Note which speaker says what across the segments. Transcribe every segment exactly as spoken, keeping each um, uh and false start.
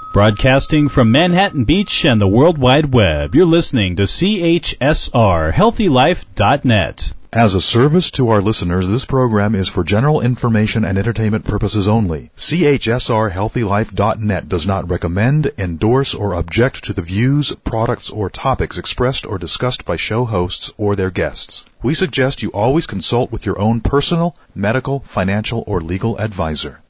Speaker 1: Broadcasting from Manhattan Beach and the World Wide Web, you're listening to C H S R Healthy Life dot net.
Speaker 2: As a service to our listeners, this program is for general information and entertainment purposes only. C H S R Healthy Life dot net does not recommend, endorse, or object to the views, products, or topics expressed or discussed by show hosts or their guests. We suggest you always consult with your own personal, medical, financial, or legal advisor.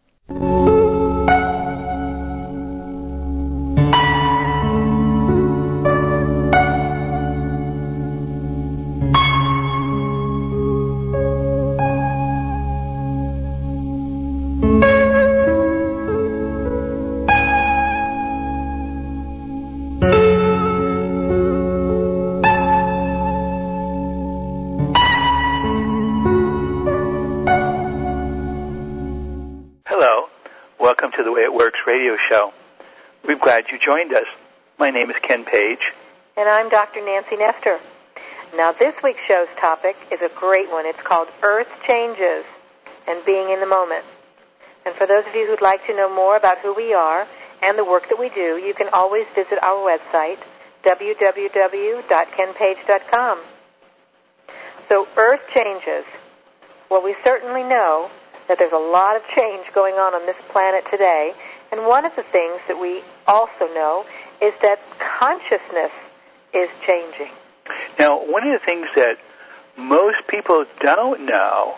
Speaker 3: Radio show. We're glad you joined us. My name is Ken Page.
Speaker 4: And I'm Doctor Nancy Nestor. Now, this week's show's topic is a great one. It's called Earth Changes and Being in the Moment. And for those of you who'd like to know more about who we are and the work that we do, you can always visit our website, w w w dot ken page dot com. So, Earth Changes. Well, we certainly know that there's a lot of change going on on this planet today. And one of the things that we also know is that consciousness is changing.
Speaker 3: Now, one of the things that most people don't know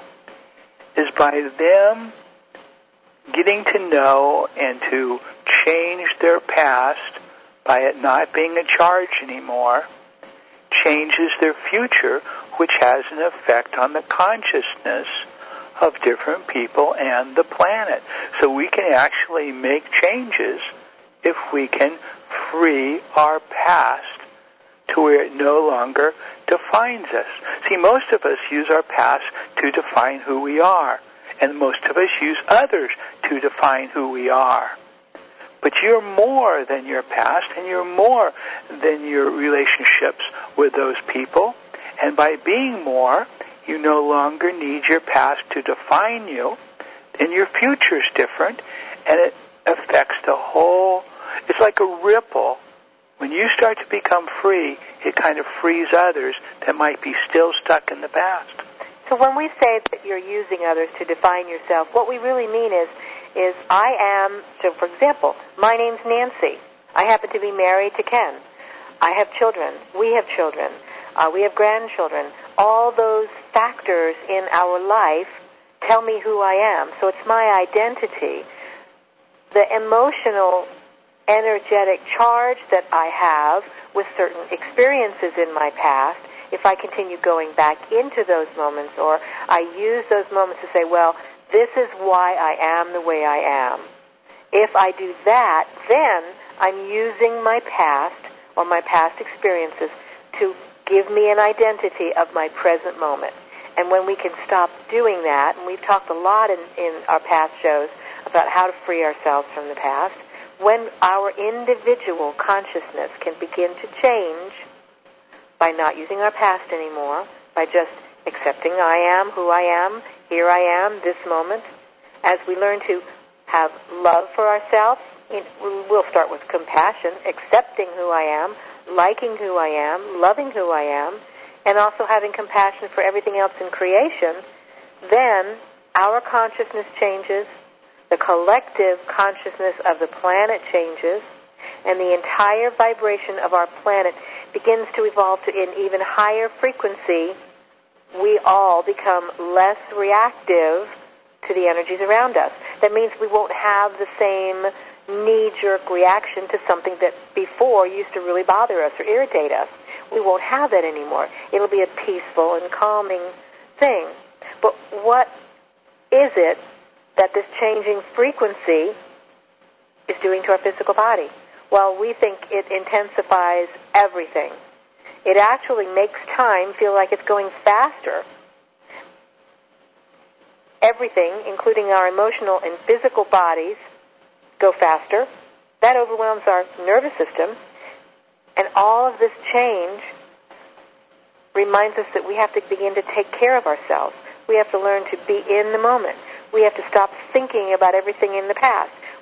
Speaker 3: is by them getting to know and to change their past, by it not being a charge anymore, changes their future, which has an effect on the consciousness of different people and the planet. So we can actually make changes if we can free our past to where it no longer defines us. See, most of us use our past to define who we are, and most of us use others to define who we are. But you're more than your past, and you're more than your relationships with those people. And by being more, you no longer need your past to define you, and your future's different, and it affects the whole. It's like a ripple. When you start to become free, it kind of frees others that might be still stuck in the past.
Speaker 4: So when we say that you're using others to define yourself, what we really mean is, is I am, so for example, my name's Nancy. I happen to be married to Ken. I have children. We have children. Uh, we have grandchildren. All those factors in our life tell me who I am. So it's my identity. The emotional, energetic charge that I have with certain experiences in my past, if I continue going back into those moments, or I use those moments to say, well, this is why I am the way I am. If I do that, then I'm using my past or my past experiences to give me an identity of my present moment. And when we can stop doing that, and we've talked a lot in, in our past shows about how to free ourselves from the past, when our individual consciousness can begin to change by not using our past anymore, by just accepting I am who I am, here I am, this moment, as we learn to have love for ourselves, we'll start with compassion, accepting who I am, liking who I am, loving who I am, and also having compassion for everything else in creation, then our consciousness changes, the collective consciousness of the planet changes, and the entire vibration of our planet begins to evolve to an even higher frequency. We all become less reactive to the energies around us. That means we won't have the same knee-jerk reaction to something that before used to really bother us or irritate us. We won't have that anymore. It'll be a peaceful and calming thing. But what is it that this changing frequency is doing to our physical body? Well, we think it intensifies everything. It actually makes time feel like it's going faster. Everything, including our emotional and physical bodies, go faster. That overwhelms our nervous system. And all of this change reminds us that we have to begin to take care of ourselves. We have to learn to be in the moment. We have to stop thinking about everything in the past.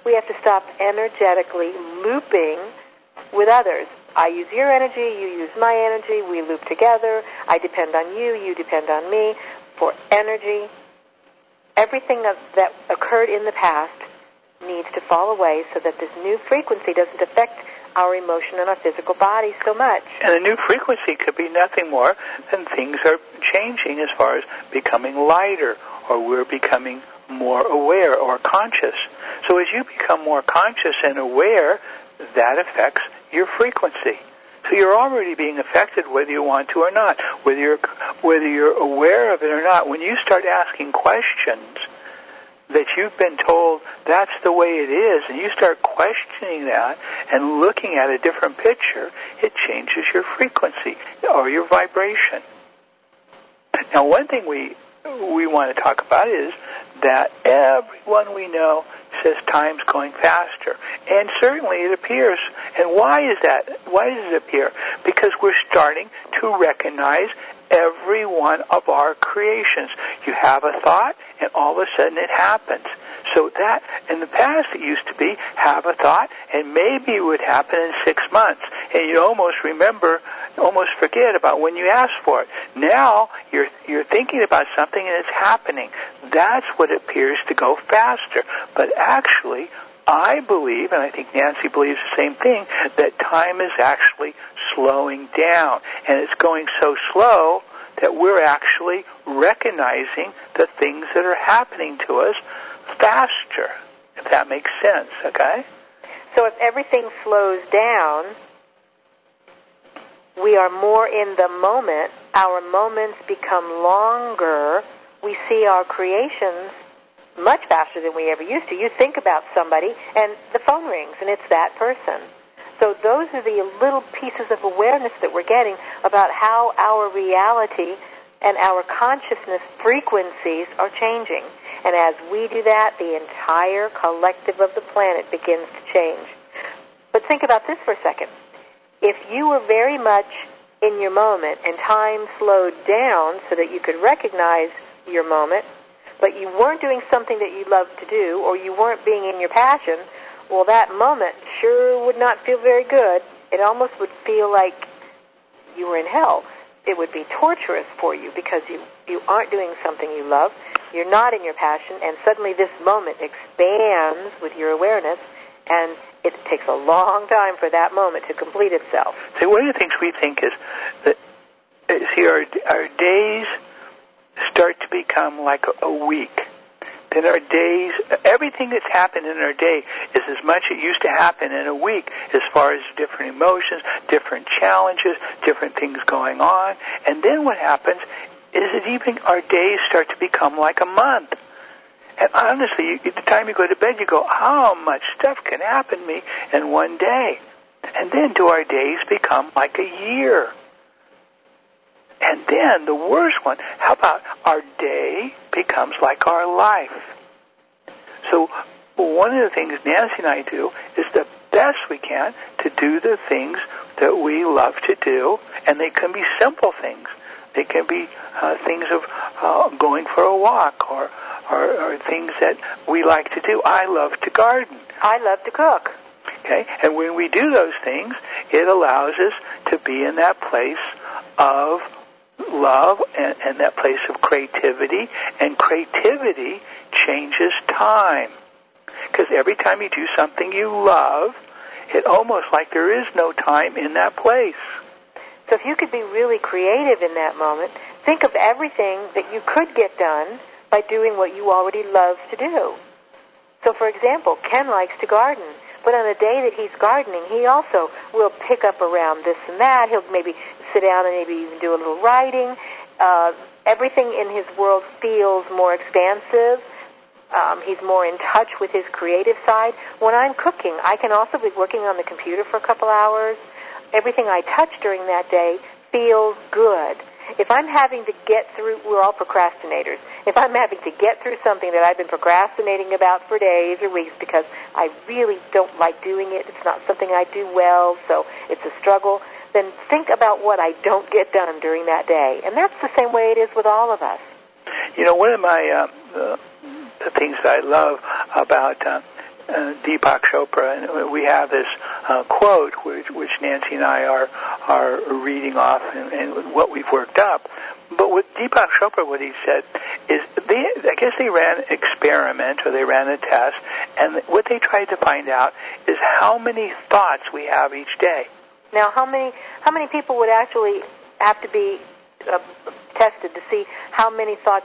Speaker 4: we have to stop energetically looping with others. I use your energy, you use my energy, we loop together, I depend on you, you depend on me for energy. Everything that occurred in the past needs to fall away so that this new frequency doesn't affect our emotion and our physical body so much.
Speaker 3: And the new frequency could be nothing more than things are changing as far as becoming lighter, or we're becoming more aware or conscious. So as you become more conscious and aware, that affects your frequency. So you're already being affected whether you want to or not, whether you're, whether you're aware of it or not. When you start asking questions that you've been told that's the way it is, and you start questioning that and looking at a different picture, it changes your frequency or your vibration. Now, one thing we we want to talk about is that everyone we know says time's going faster. And certainly it appears. And why is that? Why does it appear? Because we're starting to recognize every one of our creations. You have a thought, and all of a sudden it happens. So that, in the past, it used to be, have a thought, and maybe it would happen in six months. And you almost remember, almost forget about when you asked for it. Now, you're you're thinking about something, and it's happening. That's what appears to go faster. But actually, I believe, and I think Nancy believes the same thing, that time is actually slowing down. And it's going so slow that we're actually recognizing the things that are happening to us faster, if that makes sense, okay?
Speaker 4: So if everything slows down, we are more in the moment, our moments become longer, we see our creations much faster than we ever used to. You think about somebody, and the phone rings, and it's that person. So those are the little pieces of awareness that we're getting about how our reality and our consciousness frequencies are changing. And as we do that, the entire collective of the planet begins to change. But think about this for a second. If you were very much in your moment and time slowed down so that you could recognize your moment, but you weren't doing something that you loved to do, or you weren't being in your passion, well, that moment sure would not feel very good. It almost would feel like you were in hell. It would be torturous for you because you, you aren't doing something you love, you're not in your passion, and suddenly this moment expands with your awareness, and it takes a long time for that moment to complete itself.
Speaker 3: See, one of the things we think is that, see, our, our days start to become like a, a week. Then our days, everything that's happened in our day is as much it used to happen in a week as far as different emotions, different challenges, different things going on. And then what happens is that even our days start to become like a month. And honestly, at the time you go to bed, you go, how much stuff can happen to me in one day? And then do our days become like a year? And then the worst one, how about our day becomes like our life? So one of the things Nancy and I do is the best we can to do the things that we love to do, and they can be simple things. They can be uh, things of uh, going for a walk, or, or, or things that we like to do. I love to garden.
Speaker 4: I love to cook.
Speaker 3: Okay, and when we do those things, it allows us to be in that place of love and, and that place of creativity, and creativity changes time. Because every time you do something you love, it almost like there is no time in that place.
Speaker 4: So if you could be really creative in that moment, think of everything that you could get done by doing what you already love to do. So for example, Ken likes to garden, but on a day that he's gardening, he also will pick up around this and that. He'll maybe sit down and maybe even do a little writing. Uh, everything in his world feels more expansive. Um, he's more in touch with his creative side. When I'm cooking, I can also be working on the computer for a couple hours. Everything I touch during that day feels good. If I'm having to get through, we're all procrastinators. If I'm having to get through something that I've been procrastinating about for days or weeks because I really don't like doing it, it's not something I do well, so it's a struggle, then think about what I don't get done during that day. And that's the same way it is with all of us.
Speaker 3: You know, one of my uh, uh, the things that I love about uh, uh, Deepak Chopra, and we have this uh, quote which, which Nancy and I are are reading off and, and what we've worked up. But with Deepak Chopra, what he said is, they, I guess they ran an experiment or they ran a test, and what they tried to find out is how many thoughts we have each day.
Speaker 4: Now, how many how many people would actually have to be uh, tested to see how many thoughts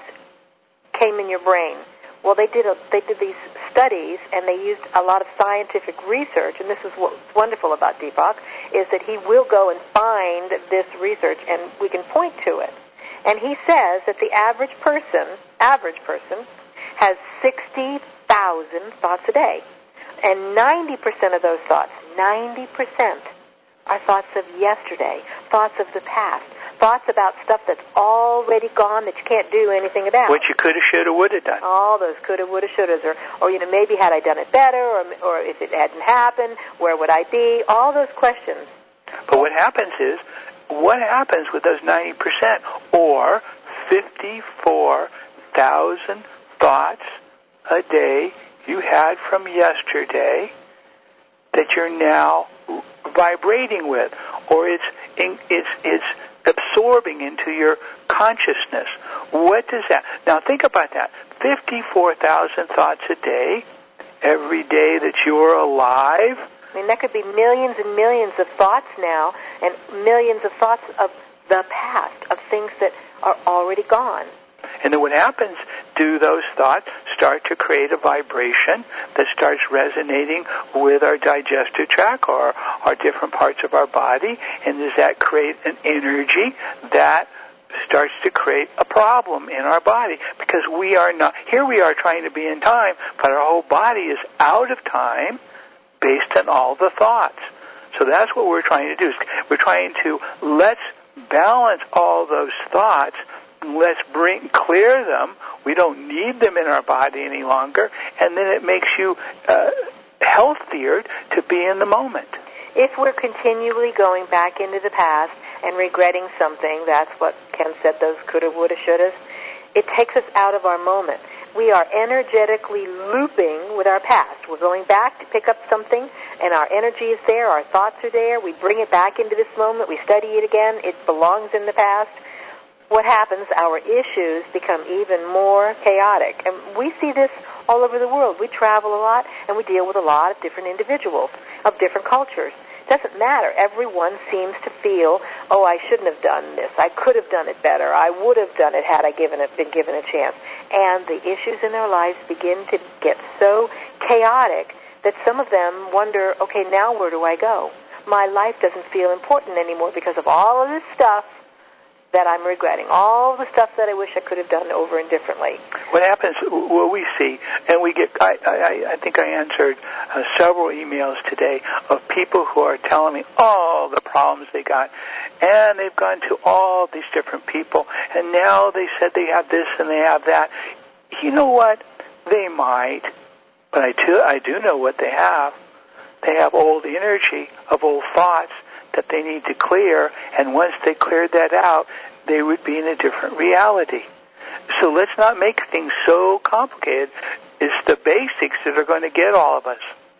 Speaker 4: came in your brain? Well, they did a, they did these studies, and they used a lot of scientific research, and this is what's wonderful about Deepak, is that he will go and find this research, and we can point to it. And he says that the average person, average person, has sixty thousand thoughts a day. And ninety percent of those thoughts, ninety percent, are thoughts of yesterday, thoughts of the past, thoughts about stuff that's already gone that you can't do anything about.
Speaker 3: What you coulda, shoulda, woulda done.
Speaker 4: All those coulda, woulda, shouldas, or, or you know, maybe had I done it better, or, or if it hadn't happened, where would I be? All those questions.
Speaker 3: But what happens is, what happens with those ninety percent, or fifty-four thousand thoughts a day you had from yesterday that you're now vibrating with, or it's in, it's it's absorbing into your consciousness? What does that? Now think about that. fifty-four thousand thoughts a day, every day that you're alive.
Speaker 4: I mean, that could be millions and millions of thoughts now, and millions of thoughts of the past, of things that are already gone.
Speaker 3: And then what happens, do those thoughts start to create a vibration that starts resonating with our digestive tract or our different parts of our body? And does that create an energy that starts to create a problem in our body? Because we are not, here we are trying to be in time, but our whole body is out of time based on all the thoughts. So that's what we're trying to do. We're trying to, let's balance all those thoughts. Let's bring, clear them. We don't need them in our body any longer. And then it makes you uh, healthier to be in the moment.
Speaker 4: If we're continually going back into the past and regretting something, that's what Ken said, those coulda, woulda, shouldas, it takes us out of our moment. We are energetically looping with our past. We're going back to pick up something, and our energy is there, our thoughts are there. We bring it back into this moment. We study it again. It belongs in the past. What happens? Our issues become even more chaotic. And we see this all over the world. We travel a lot, and we deal with a lot of different individuals of different cultures. It doesn't matter. Everyone seems to feel, oh, I shouldn't have done this. I could have done it better. I would have done it had I given it, been given a chance. And the issues in their lives begin to get so chaotic that some of them wonder, okay, now where do I go? My life doesn't feel important anymore because of all of this stuff that I'm regretting, all the stuff that I wish I could have done over and differently.
Speaker 3: What happens, what we see, and we get, I, I, I think I answered uh, several emails today of people who are telling me all the problems they got, and they've gone to all these different people, and now they said they have this and they have that. You know what? They might, but I do, I do know what they have. They have old energy of old thoughts that they need to clear, and once they cleared that out, they would be in a different reality. So let's not make things so complicated. It's the basics that are going to get all of us.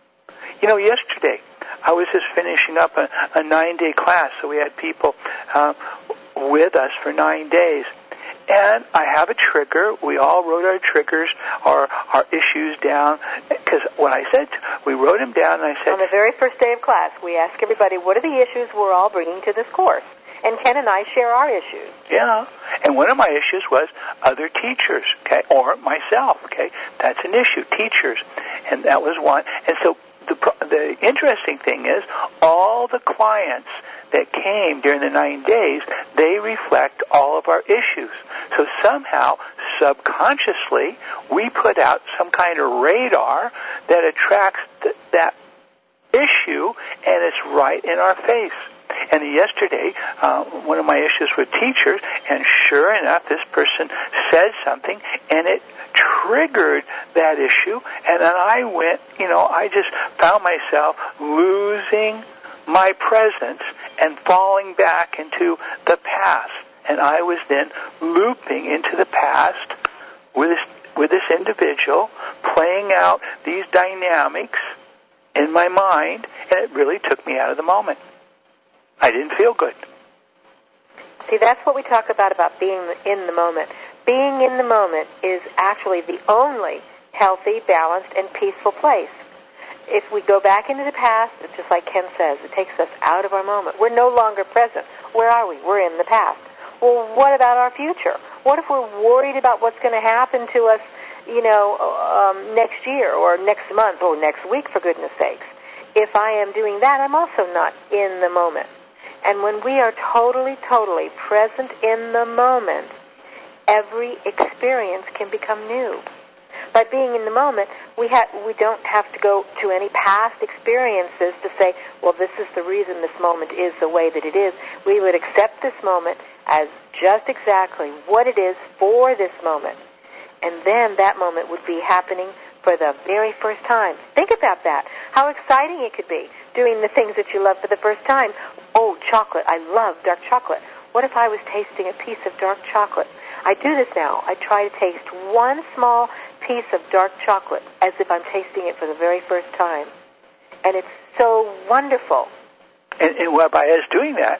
Speaker 3: You know, yesterday, I was just finishing up a, a nine-day class, so we had people uh, with us for nine days. And I have a trigger. We all wrote our triggers, our our issues down. Because when I said, we wrote them down, and I said...
Speaker 4: On the very first day of class, we ask everybody, what are the issues we're all bringing to this course? And Ken and I share our issues.
Speaker 3: Yeah. And one of my issues was other teachers, okay, or myself, okay. That's an issue, teachers. And that was one. And so the the interesting thing is, all the clients that came during the nine days, they reflect all of our issues. So somehow, subconsciously, we put out some kind of radar that attracts th- that issue, and it's right in our face. And yesterday, uh, one of my issues with teachers, and sure enough, this person said something, and it triggered that issue, and then I went, you know, I just found myself losing my presence and falling back into the past. And I was then looping into the past with this with this individual, playing out these dynamics in my mind, and it really took me out of the moment. I didn't feel good.
Speaker 4: See, that's what we talk about, about being in the moment. Being in the moment is actually the only healthy, balanced, and peaceful place. If we go back into the past, it's just like Ken says, it takes us out of our moment. We're no longer present. Where are we? We're in the past. Well, what about our future? What if we're worried about what's going to happen to us, you know, um, next year or next month or next week, for goodness sakes? If I am doing that, I'm also not in the moment. And when we are totally, totally present in the moment, every experience can become new. By being in the moment, we ha- we don't have to go to any past experiences to say, well, this is the reason this moment is the way that it is. We would accept this moment as just exactly what it is for this moment. And then that moment would be happening for the very first time. Think about that. How exciting it could be doing the things that you love for the first time. Oh, chocolate. I love dark chocolate. What if I was tasting a piece of dark chocolate? I do this now. I try to taste one small piece of dark chocolate as if I'm tasting it for the very first time. And it's so wonderful.
Speaker 3: And, and well, by us doing that,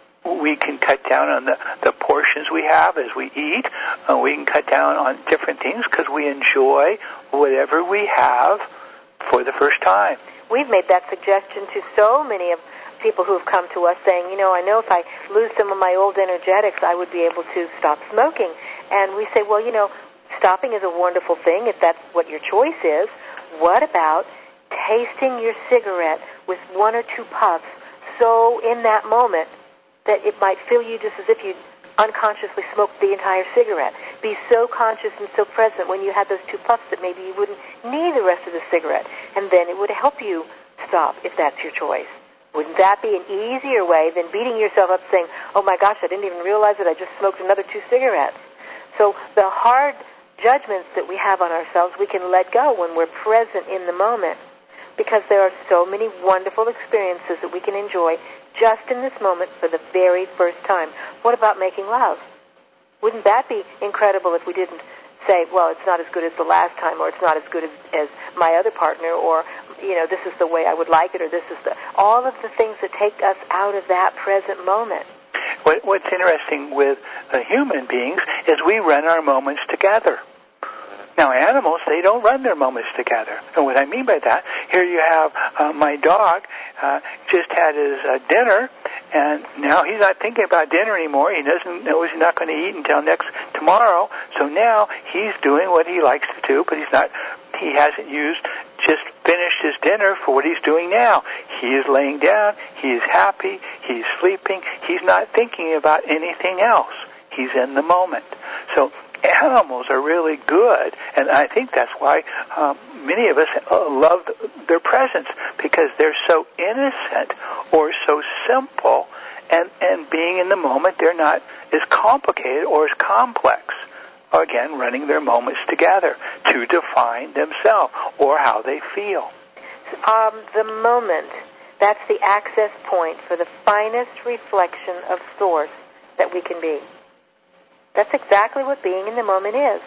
Speaker 3: we can cut down on the, the portions we have as we eat. Uh, we can cut down on different things because we enjoy whatever we have for the first time.
Speaker 4: We've made that suggestion to so many of people who have come to us saying, you know, I know if I lose some of my old energetics, I would be able to stop smoking. And we say, well, you know, stopping is a wonderful thing if that's what your choice is. What about tasting your cigarette with one or two puffs so in that moment that it might feel you just as if you unconsciously smoked the entire cigarette? Be so conscious and so present when you had those two puffs that maybe you wouldn't need the rest of the cigarette. And then it would help you stop if that's your choice. Wouldn't that be an easier way than beating yourself up saying, oh my gosh, I didn't even realize that I just smoked another two cigarettes? So the hard judgments that we have on ourselves, we can let go when we're present in the moment, because there are so many wonderful experiences that we can enjoy just in this moment for the very first time. What about making love? Wouldn't that be incredible if we didn't say, well, it's not as good as the last time, or it's not as good as, as my other partner, or, you know, this is the way I would like it, or this is the... All of the things that take us out of that present moment.
Speaker 3: What, what's interesting with uh, human beings is we run our moments together. Now, animals, they don't run their moments together. And what I mean by that, here you have uh, my dog uh, just had his uh, dinner, and now he's not thinking about dinner anymore. He doesn't know he's not going to eat until next tomorrow. So now he's doing what he likes to do, but he's not. He hasn't used just finished his dinner for what he's doing now. He is laying down. He is happy. He's sleeping. He's not thinking about anything else. He's in the moment. So animals are really good, and I think that's why um, many of us uh, love their presence, because they're so innocent or so simple, and, and being in the moment, they're not as complicated or as complex. Again, running their moments together to define themselves or how they feel.
Speaker 4: Um, the moment, that's the access point for the finest reflection of Source that we can be. That's exactly what being in the moment is.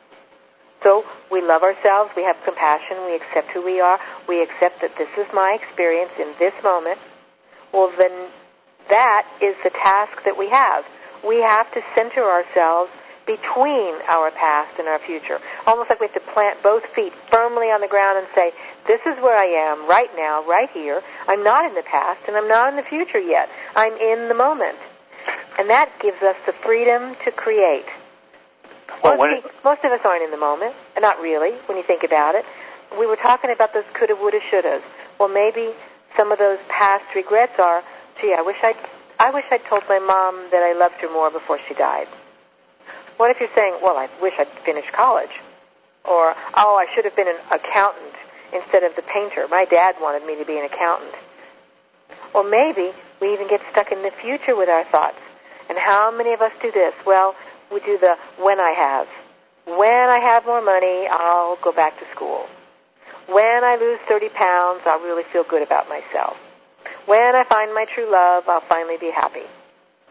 Speaker 4: So we love ourselves, we have compassion, we accept who we are, we accept that this is my experience in this moment. Well, then that is the task that we have. We have to center ourselves between our past and our future. Almost like we have to plant both feet firmly on the ground and say, this is where I am right now, right here. I'm not in the past and I'm not in the future yet. I'm in the moment. And that gives us the freedom to create.
Speaker 3: Well,
Speaker 4: most, people, most of us aren't in the moment, and not really, when you think about it. We were talking about those coulda, woulda, shouldas. Well, maybe some of those past regrets are, gee, I wish I'd, I wish I'd told my mom that I loved her more before she died. What if you're saying, well, I wish I'd finished college? Or, oh, I should have been an accountant instead of the painter. My dad wanted me to be an accountant. Or maybe we even get stuck in the future with our thoughts. And how many of us do this? Well, we do the when I have. When I have more money, I'll go back to school. When I lose thirty pounds, I'll really feel good about myself. When I find my true love, I'll finally be happy.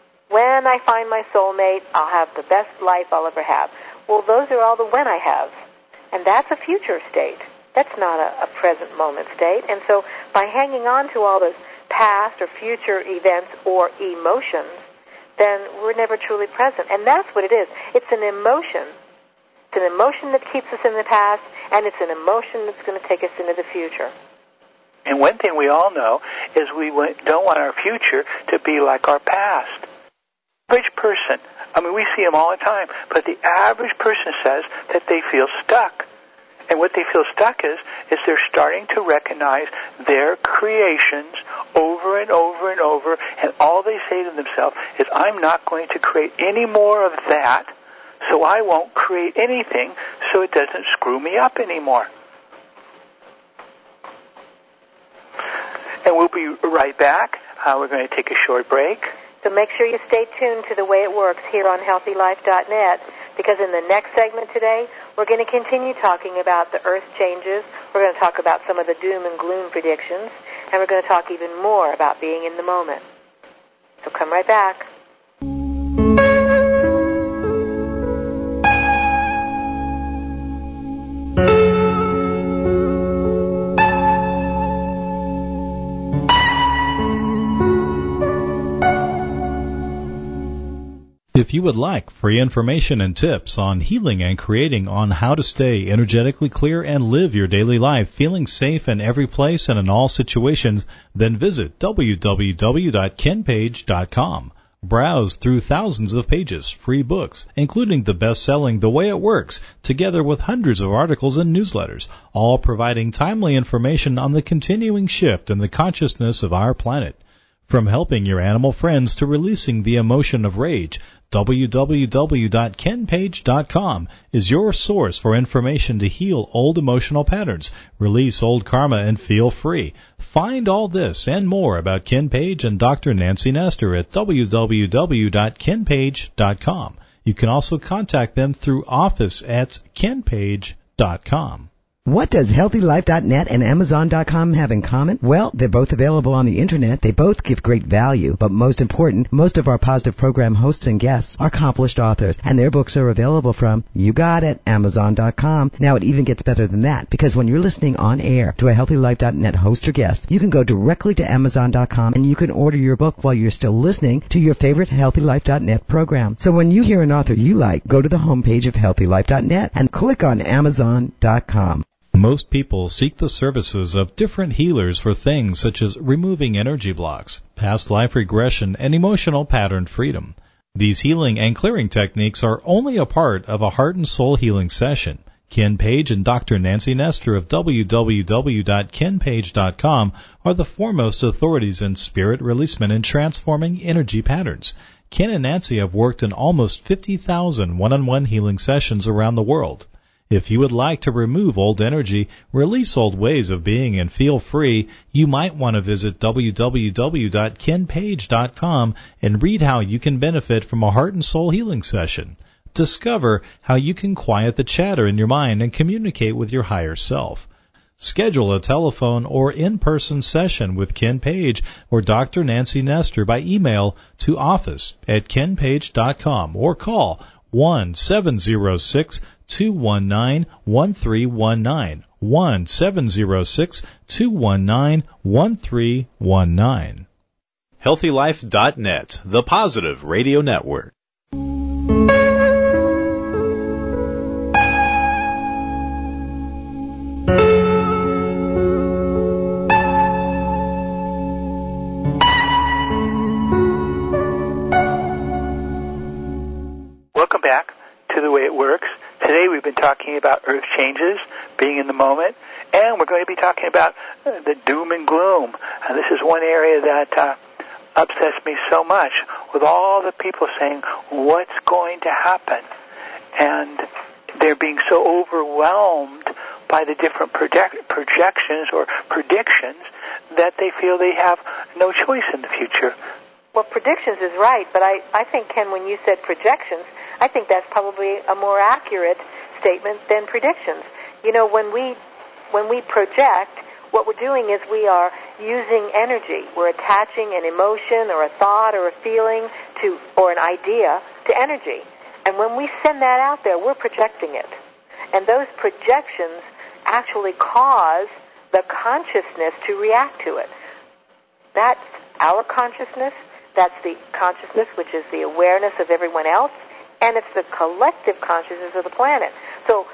Speaker 4: When I find my soulmate, I'll have the best life I'll ever have. Well, those are all the when I have. And that's a future state. That's not a, a present moment state. And so by hanging on to all those past or future events or emotions, then we're never truly present. And that's what it is. It's an emotion. It's an emotion that keeps us in the past, and it's an emotion that's going to take us into the future.
Speaker 3: And one thing we all know is we don't want our future to be like our past. Average person, I mean, we see them all the time, but the average person says that they feel stuck. And what they feel stuck is, is they're starting to recognize their creations over and over and over, and all they say to themselves is, I'm not going to create any more of that, so I won't create anything so it doesn't screw me up anymore. And we'll be right back. Uh, we're going to take a short break.
Speaker 4: So make sure you stay tuned to The Way It Works here on healthy life dot net, because in the next segment today, we're going to continue talking about the earth changes. We're going to talk about some of the doom and gloom predictions, and we're going to talk even more about being in the moment. So come right back.
Speaker 1: If you would like free information and tips on healing and creating, on how to stay energetically clear and live your daily life feeling safe in every place and in all situations, then visit w w w dot ken page dot com. Browse through thousands of pages, free books, including the best-selling The Way It Works, together with hundreds of articles and newsletters, all providing timely information on the continuing shift in the consciousness of our planet. From helping your animal friends to releasing the emotion of rage, w w w dot ken page dot com is your source for information to heal old emotional patterns, release old karma, and feel free. Find all this and more about Ken Page and Doctor Nancy Nestor at w w w dot ken page dot com. You can also contact them through office at ken page dot com.
Speaker 5: What does healthy life dot net and amazon dot com have in common? Well, they're both available on the internet. They both give great value. But most important, most of our positive program hosts and guests are accomplished authors, and their books are available from, you got it, amazon dot com. Now, it even gets better than that, because when you're listening on air to a healthy life dot net host or guest, you can go directly to amazon dot com and you can order your book while you're still listening to your favorite healthy life dot net program. So when you hear an author you like, go to the homepage of healthy life dot net and click on amazon dot com.
Speaker 1: Most people seek the services of different healers for things such as removing energy blocks, past life regression, and emotional pattern freedom. These healing and clearing techniques are only a part of a heart and soul healing session. Ken Page and Doctor Nancy Nestor of w w w dot ken page dot com are the foremost authorities in spirit releasement and transforming energy patterns. Ken and Nancy have worked in almost fifty thousand one-on-one healing sessions around the world. If you would like to remove old energy, release old ways of being, and feel free, you might want to visit w w w dot ken page dot com and read how you can benefit from a heart and soul healing session. Discover how you can quiet the chatter in your mind and communicate with your higher self. Schedule a telephone or in-person session with Ken Page or Doctor Nancy Nestor by email to office at ken page dot com or call one seven zero six two one nine one three one nine, one seven zero six two one nine one three one nine. healthy life dot net, the positive radio network.
Speaker 3: Welcome back to The Way It Works. Today we've been talking about earth changes, being in the moment, and we're going to be talking about uh, the doom and gloom. And this is one area that uh, upsets me so much, with all the people saying, what's going to happen? And they're being so overwhelmed by the different project- projections or predictions that they feel they have no choice in the future.
Speaker 4: Well, predictions is right, but I, I think, Ken, when you said projections, I think that's probably a more accurate statement than predictions. You know, when we when we project, what we're doing is we are using energy. We're attaching an emotion or a thought or a feeling to, or an idea to energy. And when we send that out there, we're projecting it. And those projections actually cause the consciousness to react to it. That's our consciousness. That's the consciousness, which is the awareness of everyone else. And it's the collective consciousness of the planet. So,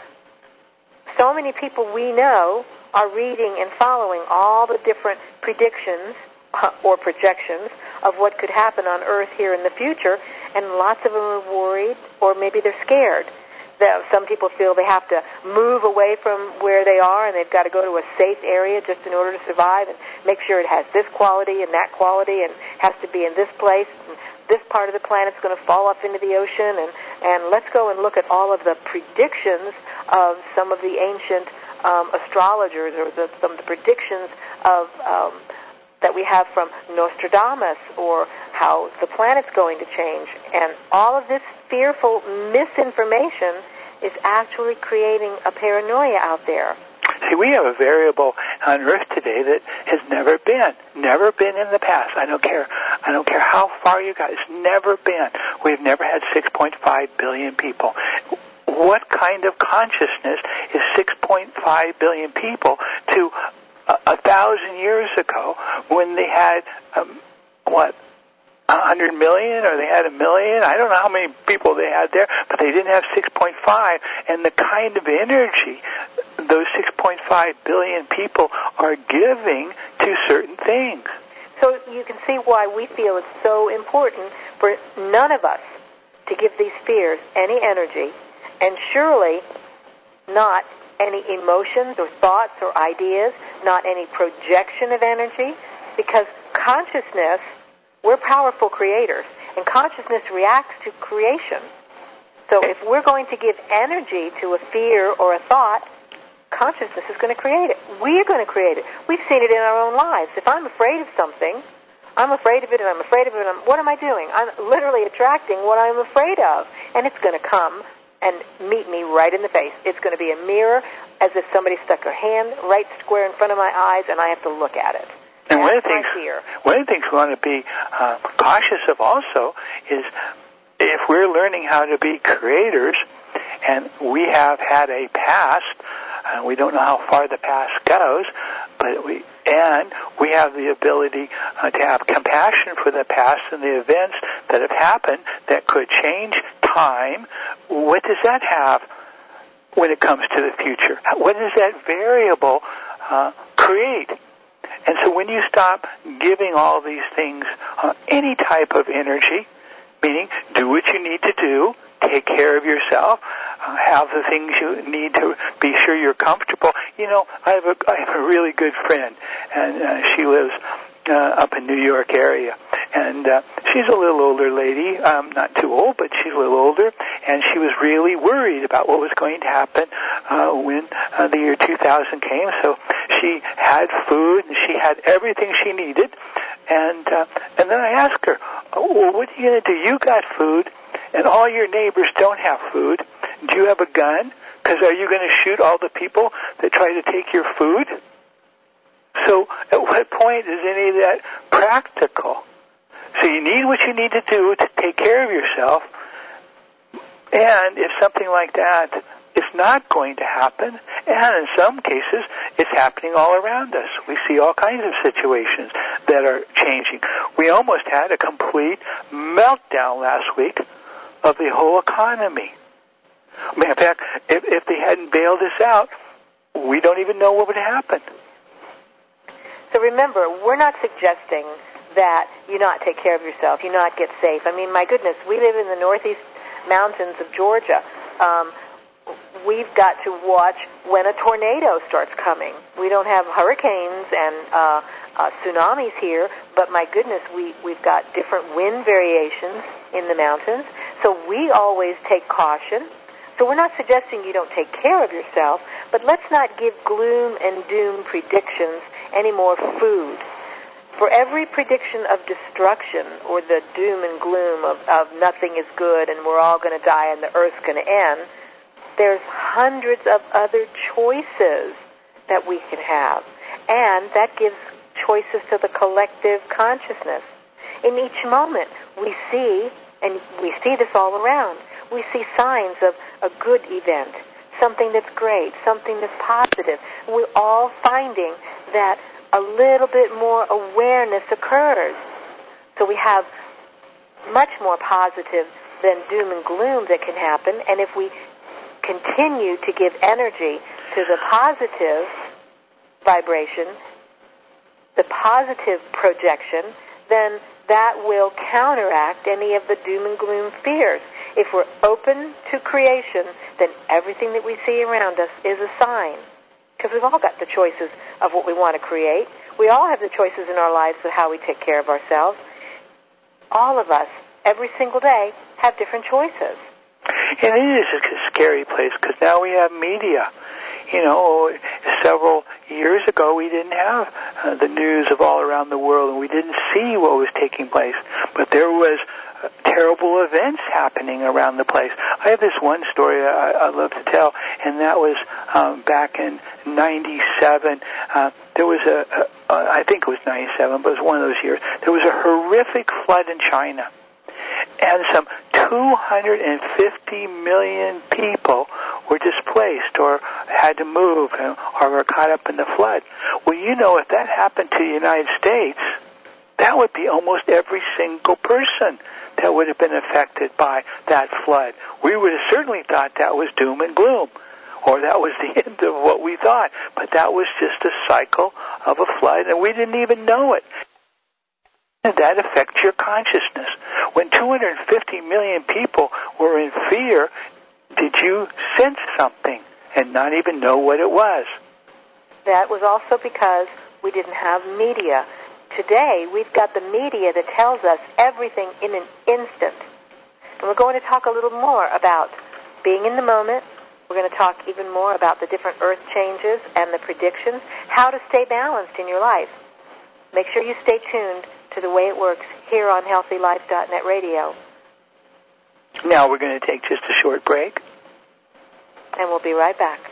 Speaker 4: so many people we know are reading and following all the different predictions uh, or projections of what could happen on Earth here in the future, and lots of them are worried, or maybe they're scared. That some people feel they have to move away from where they are, and they've got to go to a safe area just in order to survive, and make sure it has this quality and that quality, and has to be in this place. And this part of the planet's going to fall off into the ocean, and, and let's go and look at all of the predictions of some of the ancient um, astrologers, or the, some of the predictions of um, that we have from Nostradamus, or how the planet's going to change. And all of this fearful misinformation is actually creating a paranoia out there.
Speaker 3: See, we have a variable on Earth today that has never been, never been in the past. I don't care, I don't care how far you guys, never been. We've never had six point five billion people. What kind of consciousness is six point five billion people to a, a thousand years ago, when they had, um, what, a hundred million, or they had a million? I don't know how many people they had there, but they didn't have six point five. And the kind of energy those six point five billion people are giving to certain things.
Speaker 4: So you can see why we feel it's so important for none of us to give these fears any energy, and surely not any emotions or thoughts or ideas, not any projection of energy, because consciousness, we're powerful creators, and consciousness reacts to creation. So if we're going to give energy to a fear or a thought, consciousness is going to create it. We're going to create it. We've seen it in our own lives. If I'm afraid of something, I'm afraid of it, and I'm afraid of it, and I'm, what am I doing? I'm literally attracting what I'm afraid of, and it's going to come and meet me right in the face. It's going to be a mirror, as if somebody stuck their hand right square in front of my eyes, and I have to look at it.
Speaker 3: And one of, the
Speaker 4: That's
Speaker 3: things,
Speaker 4: my fear.
Speaker 3: one of the things we want to be uh, cautious of also is, if we're learning how to be creators, and we have had a past, and we don't know how far the past goes, but we and we have the ability uh, to have compassion for the past and the events that have happened that could change time. What does that have when it comes to the future? What does that variable uh, create? And so when you stop giving all these things uh, any type of energy, meaning do what you need to do, take care of yourself, uh, have the things you need to be sure you're comfortable. You know, I have a, I have a really good friend, and uh, she lives uh, up in New York area. And uh, she's a little older lady, um, not too old, but she's a little older, and she was really worried about what was going to happen uh, when uh, the year two thousand came. So she had food, and she had everything she needed. And uh, and then I asked her, oh, well, what are you going to do? You got food, and all your neighbors don't have food. Do you have a gun? Because are you going to shoot all the people that try to take your food? So at what point is any of that practical? So you need what you need to do to take care of yourself. And if something like that is not going to happen, and in some cases it's happening all around us. We see all kinds of situations that are changing. We almost had a complete meltdown last week of the whole economy. I mean, in fact, if, if they hadn't bailed us out, we don't even know what would happen.
Speaker 4: So remember, we're not suggesting that you not take care of yourself, you not get safe. I mean, my goodness, we live in the northeast mountains of Georgia. Um, we've got to watch when a tornado starts coming. We don't have hurricanes and uh, uh, tsunamis here, but my goodness, we, we've got different wind variations in the mountains. So we always take caution. So we're not suggesting you don't take care of yourself, but let's not give gloom and doom predictions any more food. For every prediction of destruction, or the doom and gloom of, of nothing is good and we're all going to die and the earth's going to end, there's hundreds of other choices that we can have. And that gives choices to the collective consciousness. In each moment, we see, and we see this all around, we see signs of a good event, something that's great, something that's positive. We're all finding that a little bit more awareness occurs. So we have much more positive than doom and gloom that can happen. And if we continue to give energy to the positive vibration, the positive projection, then that will counteract any of the doom and gloom fears. If we're open to creation, then everything that we see around us is a sign. Because we've all got the choices of what we want to create. We all have the choices in our lives of how we take care of ourselves. All of us, every single day, have different choices.
Speaker 3: And it is a scary place because now we have media. You know, several years ago we didn't have uh, the news of all around the world, and we didn't see what was taking place. But there was uh, terrible events happening around the place. I have this one story I, I love to tell, and that was um, back in ninety-seven. Uh, there was a, a, a, I think it was ninety-seven, but it was one of those years. There was a horrific flood in China. And some two hundred fifty million people were displaced or had to move or were caught up in the flood. Well, you know, if that happened to the United States, that would be almost every single person that would have been affected by that flood. We would have certainly thought that was doom and gloom, or that was the end of what we thought. But that was just a cycle of a flood, and we didn't even know it. That affects your consciousness. When two hundred fifty million people were in fear, did you sense something and not even know what it was?
Speaker 4: That was also because we didn't have media. Today, we've got the media that tells us everything in an instant. And we're going to talk a little more about being in the moment. We're going to talk even more about the different earth changes and the predictions, how to stay balanced in your life. Make sure you stay tuned to The Way It Works here on healthy life dot net radio.
Speaker 3: Now we're going to take just a short break.
Speaker 4: And we'll be right back.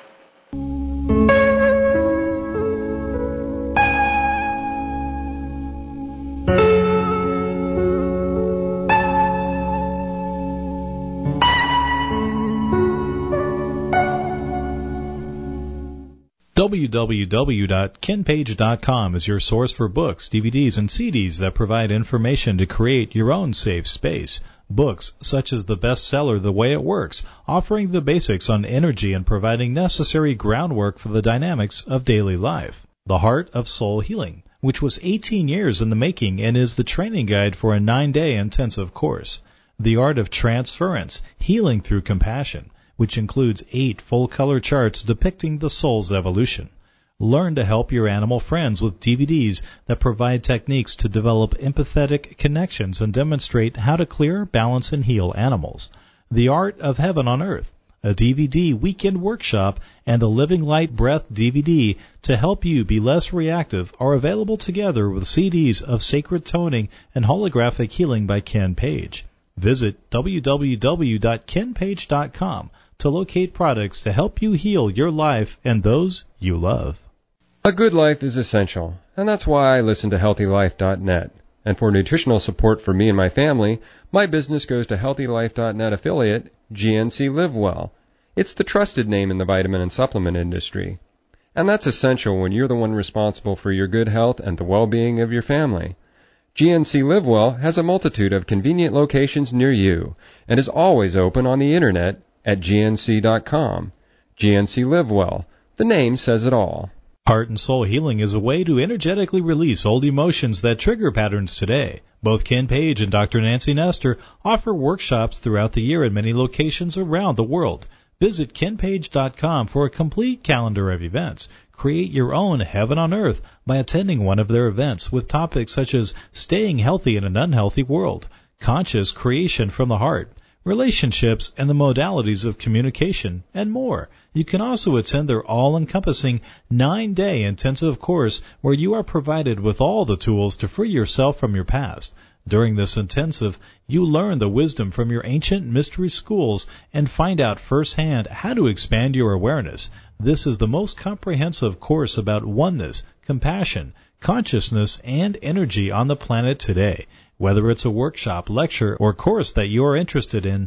Speaker 1: w w w dot ken page dot com is your source for books, D V Ds, and C Ds that provide information to create your own safe space. Books such as the bestseller The Way It Works, offering the basics on energy and providing necessary groundwork for the dynamics of daily life. The Heart of Soul Healing, which was eighteen years in the making and is the training guide for a nine-day intensive course. The Art of Transference, Healing Through Compassion, which includes eight full-color charts depicting the soul's evolution. Learn to help your animal friends with D V Ds that provide techniques to develop empathetic connections and demonstrate how to clear, balance, and heal animals. The Art of Heaven on Earth, a D V D weekend workshop, and the Living Light Breath D V D to help you be less reactive are available together with C Ds of Sacred Toning and Holographic Healing by Ken Page. Visit w w w dot ken page dot com to locate products to help you heal your life and those you love.
Speaker 6: A good life is essential, and that's why I listen to healthy life dot net. And for nutritional support for me and my family, my business goes to healthy life dot net affiliate, G N C LiveWell. It's the trusted name in the vitamin and supplement industry. And that's essential when you're the one responsible for your good health and the well-being of your family. G N C LiveWell has a multitude of convenient locations near you and is always open on the internet at G N C dot com. G N C LiveWell. The name says it all.
Speaker 1: Heart and Soul Healing is a way to energetically release old emotions that trigger patterns today. Both Ken Page and Doctor Nancy Nestor offer workshops throughout the year in many locations around the world. Visit ken page dot com for a complete calendar of events. Create your own heaven on earth by attending one of their events with topics such as staying healthy in an unhealthy world, conscious creation from the heart, relationships and the modalities of communication, and more. You can also attend their all-encompassing nine-day intensive course where you are provided with all the tools to free yourself from your past. During this intensive, you learn the wisdom from your ancient mystery schools and find out firsthand how to expand your awareness. This is the most comprehensive course about oneness, compassion, consciousness, and energy on the planet today. Whether it's a workshop, lecture, or course that you are interested in,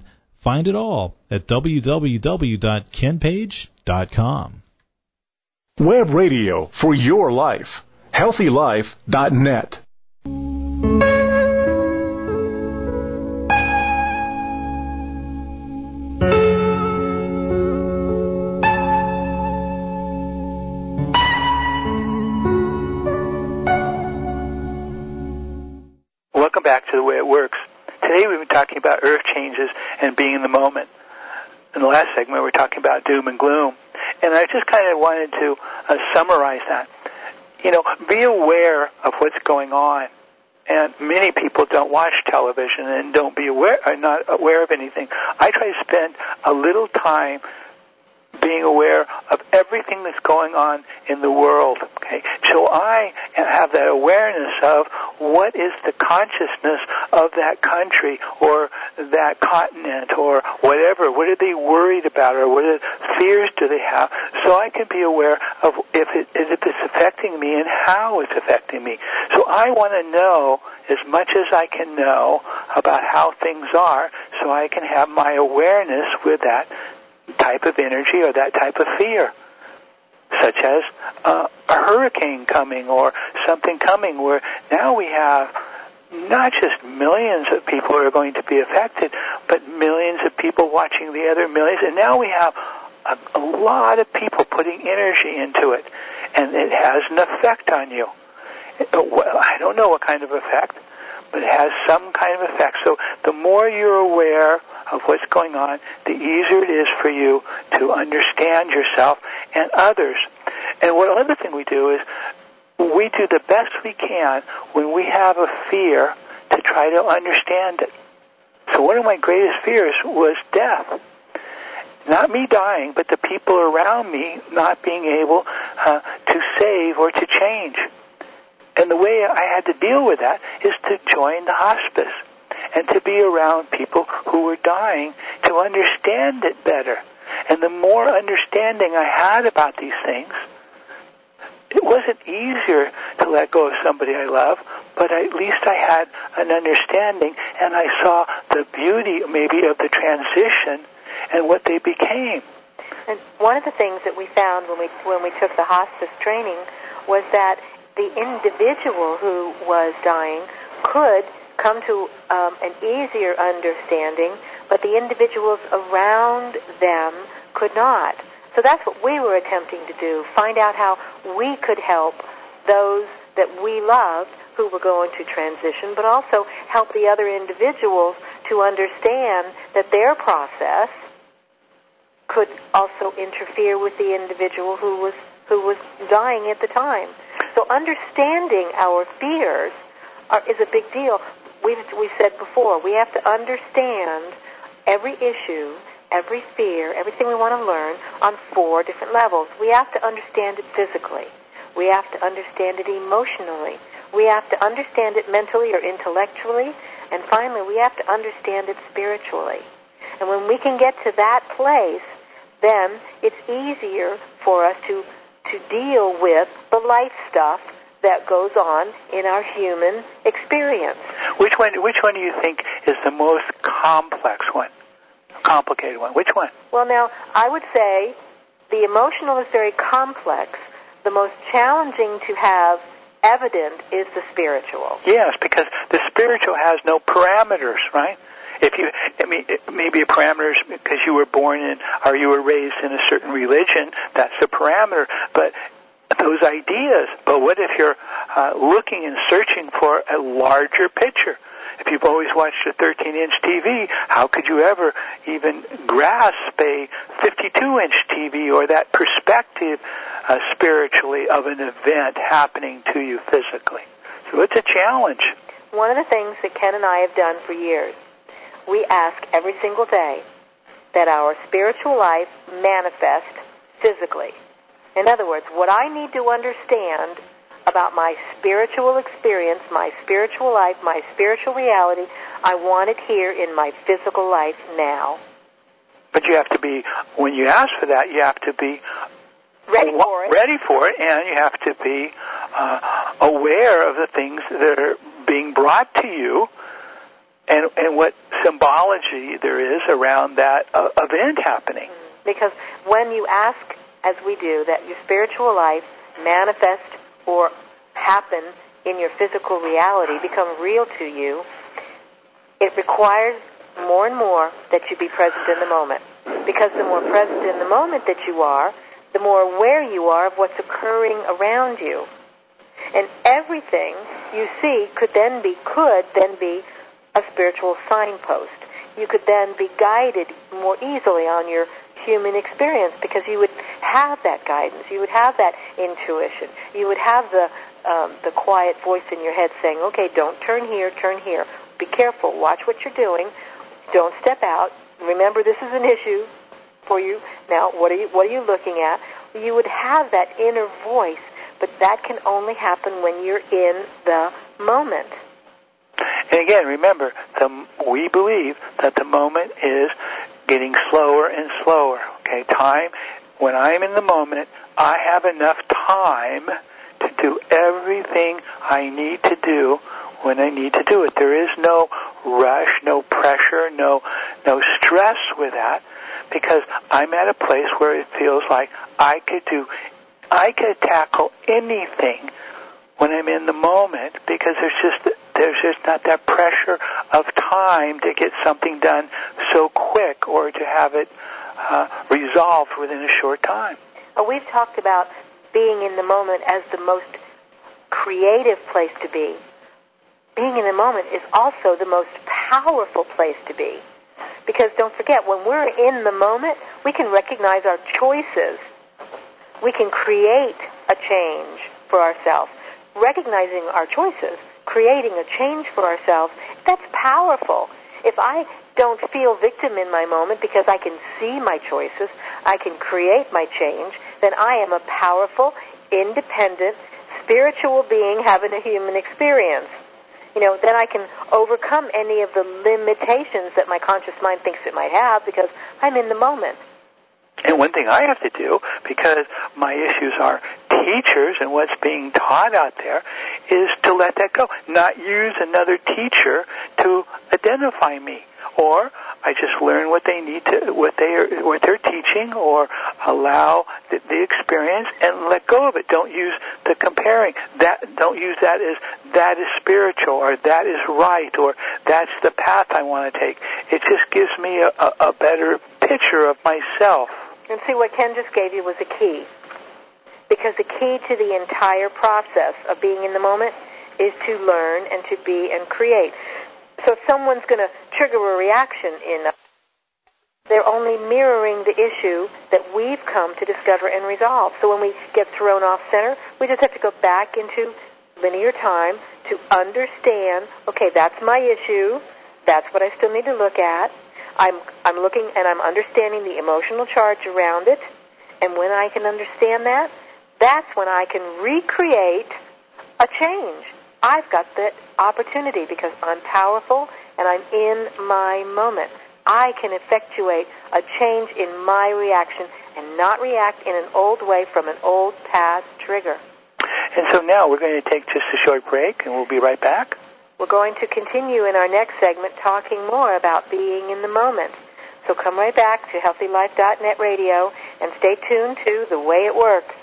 Speaker 1: Find it all at w w w dot ken page dot com.
Speaker 7: Web radio for your life. healthy life dot net.
Speaker 3: Welcome back to The Way It Works. Today we've been talking about earth changes and being in the moment. In the last segment we were talking about doom and gloom. And I just kind of wanted to uh, summarize that. You know, be aware of what's going on. And many people don't watch television and don't be aware, are not aware of anything. I try to spend a little time being aware of everything that's going on in the world. Okay, so I have that awareness of what is the consciousness of that country or that continent or whatever. What are they worried about, or what are fears do they have? So I can be aware of if it if it's affecting me and how it's affecting me. So I want to know as much as I can know about how things are, so I can have my awareness with that type of energy or that type of fear, such as uh, a hurricane coming or something coming where now we have not just millions of people who are going to be affected, but millions of people watching the other millions, and now we have a, a lot of people putting energy into it, and it has an effect on you. Well, I don't know what kind of effect, but it has some kind of effect. So the more you're aware of what's going on, the easier it is for you to understand yourself and others. And one other thing we do is we do the best we can when we have a fear to try to understand it. So one of my greatest fears was death. Not me dying, but the people around me not being able uh, to save or to change. And the way I had to deal with that is to join the hospice and to be around people who were dying to understand it better. And the more understanding I had about these things, it wasn't easier to let go of somebody I love, but at least I had an understanding, and I saw the beauty maybe of the transition and what they became.
Speaker 4: And one of the things that we found when we when we took the hospice training was that the individual who was dying could come to um, an easier understanding, but the individuals around them could not. So that's what we were attempting to do, find out how we could help those that we loved who were going to transition, but also help the other individuals to understand that their process could also interfere with the individual who was who was dying at the time. So understanding our fears are, is a big deal. We've, we said before, we have to understand every issue, every fear, everything we want to learn on four different levels. We have to understand it physically. We have to understand it emotionally. We have to understand it mentally or intellectually. And finally, we have to understand it spiritually. And when we can get to that place, then it's easier for us to to deal with the life stuff that goes on in our human experience.
Speaker 3: Which one? Which one do you think is the most complex one, complicated one? Which one?
Speaker 4: Well, now I would say the emotional is very complex. The most challenging to have evident is the spiritual.
Speaker 3: Yes, because the spiritual has no parameters, right? If you, I mean, maybe a parameter is because you were born in or you were raised in a certain religion, that's the parameter. But those ideas, but what if you're uh, looking and searching for a larger picture? If you've always watched a thirteen inch T V, how could you ever even grasp a fifty-two inch T V or that perspective uh, spiritually of an event happening to you physically? So it's a challenge.
Speaker 4: One of the things that Ken and I have done for years, we ask every single day that our spiritual life manifest physically. In other words, what I need to understand about my spiritual experience, my spiritual life, my spiritual reality, I want it here in my physical life now.
Speaker 3: But you have to be, when you ask for that, you have to be
Speaker 4: ready for it,
Speaker 3: ready for it, and you have to be uh, aware of the things that are being brought to you and and what symbology there is around that uh, event happening.
Speaker 4: Because when you ask, as we do, that your spiritual life manifest or happen in your physical reality, become real to you, it requires more and more that you be present in the moment. Because the more present in the moment that you are, the more aware you are of what's occurring around you. And everything you see could then be, could then be a spiritual signpost. You could then be guided more easily on your human experience because you would have that guidance. You would have that intuition. You would have the um, the quiet voice in your head saying, okay, don't turn here, turn here. Be careful. Watch what you're doing. Don't step out. Remember, this is an issue for you. Now, what are you, what are you looking at? You would have that inner voice, but that can only happen when you're in the moment.
Speaker 3: And again, remember, the, we believe that the moment is getting slower and slower. Okay, time, when I'm in the moment, I have enough time to do everything I need to do when I need to do it. There is no rush, no pressure, no no stress with that, because I'm at a place where it feels like I could do, I could tackle anything when I'm in the moment, because there's just there's just not that pressure of time to get something done so quick or to have it uh, resolved within a short time.
Speaker 4: Well, we've talked about being in the moment as the most creative place to be. Being in the moment is also the most powerful place to be. Because don't forget, when we're in the moment, we can recognize our choices. We can create a change for ourselves. Recognizing our choices, creating a change for ourselves, that's powerful. If I don't feel victim in my moment because I can see my choices, I can create my change, then I am a powerful, independent, spiritual being having a human experience. You know, then I can overcome any of the limitations that my conscious mind thinks it might have because I'm in the moment.
Speaker 3: And one thing I have to do, because my issues are teachers and what's being taught out there, is to let that go. Not use another teacher to identify me. Or I just learn what they need to, what they are, what they're teaching, or allow the, the experience and let go of it. Don't use the comparing. That don't use that as that is spiritual, or that is right, or that's the path I want to take. It just gives me a, a, a better picture of myself.
Speaker 4: And see, what Ken just gave you was a key. Because the key to the entire process of being in the moment is to learn and to be and create. So if someone's going to trigger a reaction in us, they're only mirroring the issue that we've come to discover and resolve. So when we get thrown off center, we just have to go back into linear time to understand, okay, that's my issue, that's what I still need to look at. I'm I'm looking and I'm understanding the emotional charge around it, and when I can understand that, that's when I can recreate a change. I've got that opportunity because I'm powerful and I'm in my moment. I can effectuate a change in my reaction and not react in an old way from an old past trigger.
Speaker 3: And so now we're going to take just a short break, and we'll be right back.
Speaker 4: We're going to continue in our next segment talking more about being in the moment. So come right back to healthy life dot net radio and stay tuned to The Way It Works.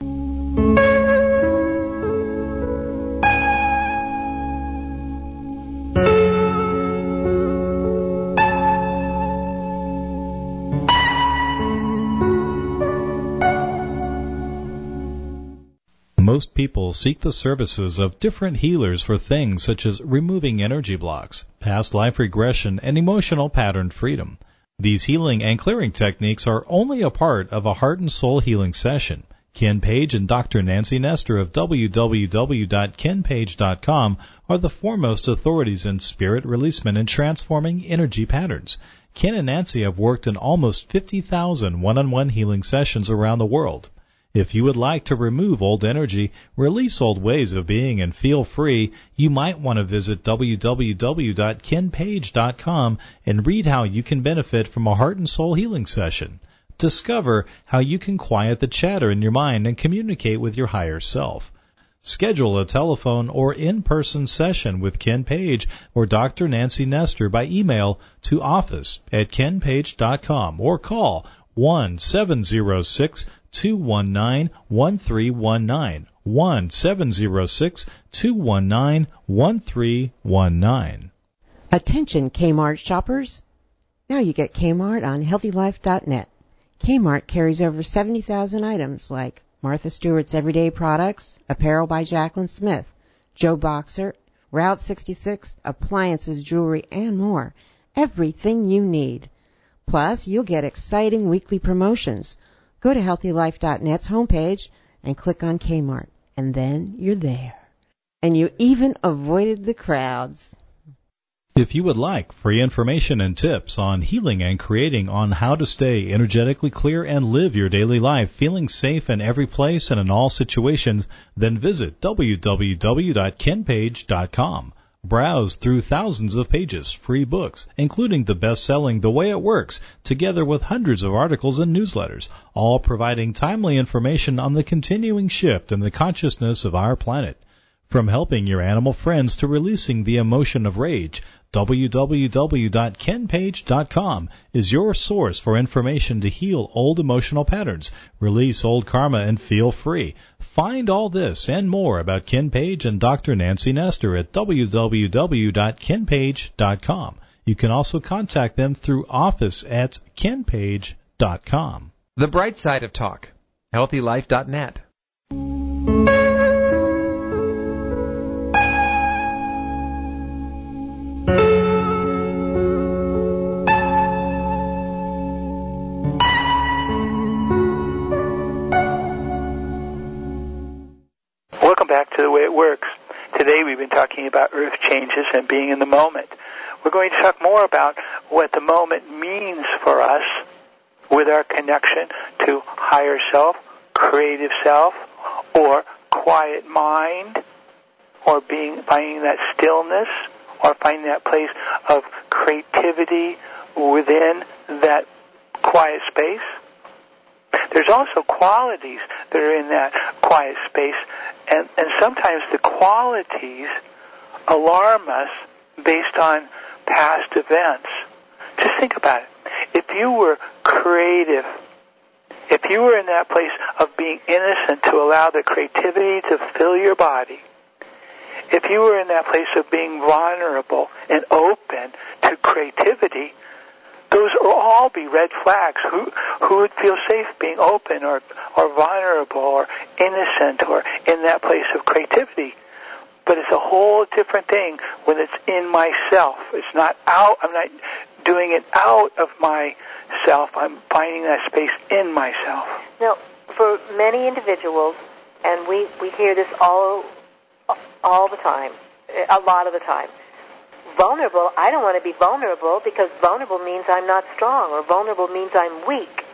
Speaker 1: Most people seek the services of different healers for things such as removing energy blocks, past life regression, and emotional pattern freedom. These healing and clearing techniques are only a part of a heart and soul healing session. Ken Page and Doctor Nancy Nestor of w w w dot ken page dot com are the foremost authorities in spirit releasement and transforming energy patterns. Ken and Nancy have worked in almost fifty thousand one-on-one healing sessions around the world. If you would like to remove old energy, release old ways of being, and feel free, you might want to visit w w w dot ken page dot com and read how you can benefit from a heart and soul healing session. Discover how you can quiet the chatter in your mind and communicate with your higher self. Schedule a telephone or in-person session with Ken Page or Doctor Nancy Nestor by email to office at ken page dot com or call one seven zero six, two one nine, one three one nine, one seven zero six, two one nine, one three one nine.
Speaker 8: Attention Kmart shoppers. Now you get Kmart on healthy life dot net. Kmart carries over seventy thousand items like Martha Stewart's Everyday Products, apparel by Jaclyn Smith, Joe Boxer, Route sixty-six, appliances, jewelry, and more. Everything you need. Plus, you'll get exciting weekly promotions. Go to healthy life dot net's homepage and click on Kmart, and then you're there. And you even avoided the crowds.
Speaker 1: If you would like free information and tips on healing and creating on how to stay energetically clear and live your daily life feeling safe in every place and in all situations, then visit w w w dot ken page dot com. Browse through thousands of pages, free books, including the best-selling The Way It Works, together with hundreds of articles and newsletters, all providing timely information on the continuing shift in the consciousness of our planet. From helping your animal friends to releasing the emotion of rage, w w w dot ken page dot com is your source for information to heal old emotional patterns, release old karma, and feel free. Find all this and more about Ken Page and Doctor Nancy Nestor at w w w dot ken page dot com. You can also contact them through office at ken page dot com.
Speaker 9: The bright side of talk. healthy life dot net.
Speaker 3: Back to The Way It Works. Today we've been talking about earth changes and being in the moment. We're going to talk more about what the moment means for us with our connection to higher self, creative self, or quiet mind, or being finding that stillness, or finding that place of creativity within that quiet space. There's also qualities that are in that quiet space, and, and sometimes the qualities alarm us based on past events. Just think about it. If you were creative, if you were in that place of being innocent to allow the creativity to fill your body, if you were in that place of being vulnerable and open to creativity, those will all be red flags. Who who would feel safe being open or, or vulnerable or innocent or in that place of creativity? But it's a whole different thing when it's in myself. It's not out. I'm not doing it out of myself. I'm finding that space in myself.
Speaker 4: Now, for many individuals, and we, we hear this all all the time, a lot of the time, vulnerable, I don't want to be vulnerable because vulnerable means I'm not strong, or vulnerable means I'm weak.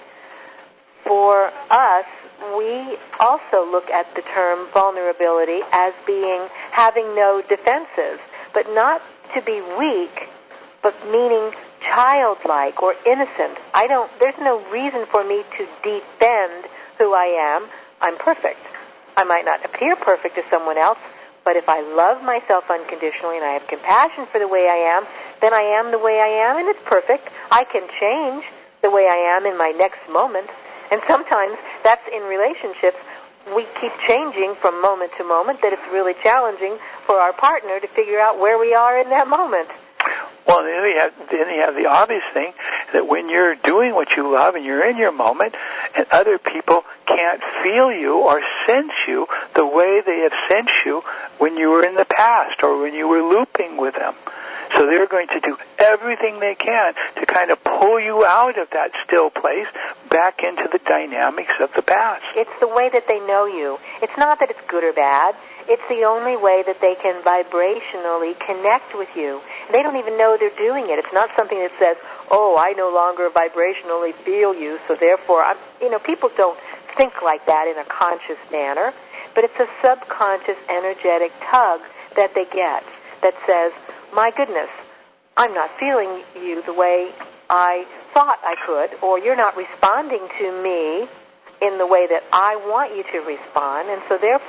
Speaker 4: For us, we also look at the term vulnerability as being having no defenses, but not to be weak, but meaning childlike or innocent. I don't, there's no reason for me to defend who I am. I'm perfect. I might not appear perfect to someone else, but if I love myself unconditionally and I have compassion for the way I am, then I am the way I am, and it's perfect. I can change the way I am in my next moment. And sometimes that's in relationships. We keep changing from moment to moment that it's really challenging for our partner to figure out where we are in that moment.
Speaker 3: Well, then you have, then you have the obvious thing that when you're doing what you love and you're in your moment and other people can't feel you or sense you the way they have sensed you when you were in the past or when you were looping with them. So they're going to do everything they can to kind of pull you out of that still place back into the dynamics of the past.
Speaker 4: It's the way that they know you. It's not that it's good or bad. It's the only way that they can vibrationally connect with you. They don't even know they're doing it. It's not something that says, oh, I no longer vibrationally feel you, so therefore, I'm, you know, people don't think like that in a conscious manner, but it's a subconscious energetic tug that they get that says, my goodness, I'm not feeling you the way I thought I could, or you're not responding to me in the way that I want you to respond, and so therefore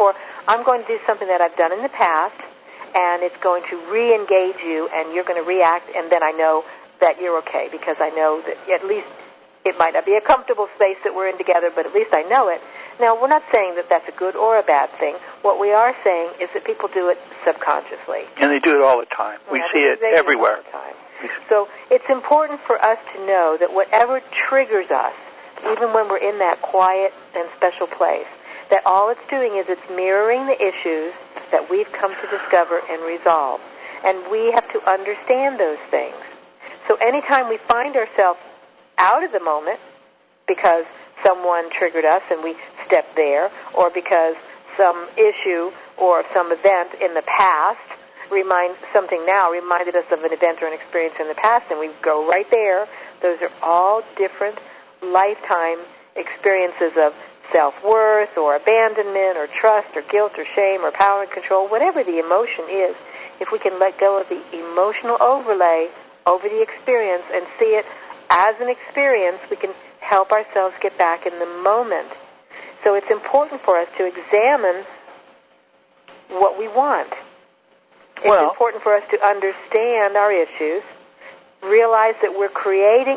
Speaker 4: I'm going to do something that I've done in the past, and it's going to re-engage you, and you're going to react, and then I know that you're okay, because I know that at least it might not be a comfortable space that we're in together, but at least I know it. Now, we're not saying that that's a good or a bad thing. What we are saying is that people do it subconsciously.
Speaker 3: And they do it all the time. We
Speaker 4: yeah,
Speaker 3: see it everywhere.
Speaker 4: All the time. So it's important for us to know that whatever triggers us, even when we're in that quiet and special place, that all it's doing is it's mirroring the issues that we've come to discover and resolve. And we have to understand those things. So anytime we find ourselves out of the moment because someone triggered us and we stepped there, or because some issue or some event in the past remind something now reminded us of an event or an experience in the past, and we go right there, those are all different lifetime experiences of self-worth or abandonment or trust or guilt or shame or power and control, whatever the emotion is. If we can let go of the emotional overlay over the experience and see it as an experience, we can help ourselves get back in the moment. So it's important for us to examine what we want. It's
Speaker 3: well,
Speaker 4: important for us to understand our issues, realize that we're creating